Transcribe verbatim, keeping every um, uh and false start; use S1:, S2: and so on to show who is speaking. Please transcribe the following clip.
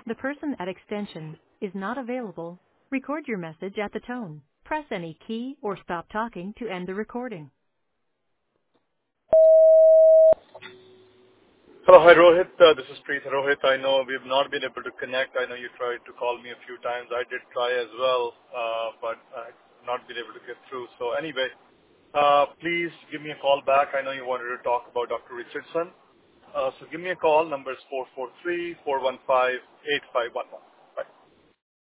S1: The person at extension is not available. Record your message at the tone. Press any key or stop talking to end the recording.
S2: Hello. Hi, Rohit. Uh, This is Preet. Rohit, I know we've not been able to connect. I know you tried to call me a few times. I did try as well, uh, but I've not been able to get through. So anyway, uh, please give me a call back. I know you wanted to talk about Doctor Richardson. Uh, so give me a call. Number is four four three, four one five, eight five one one.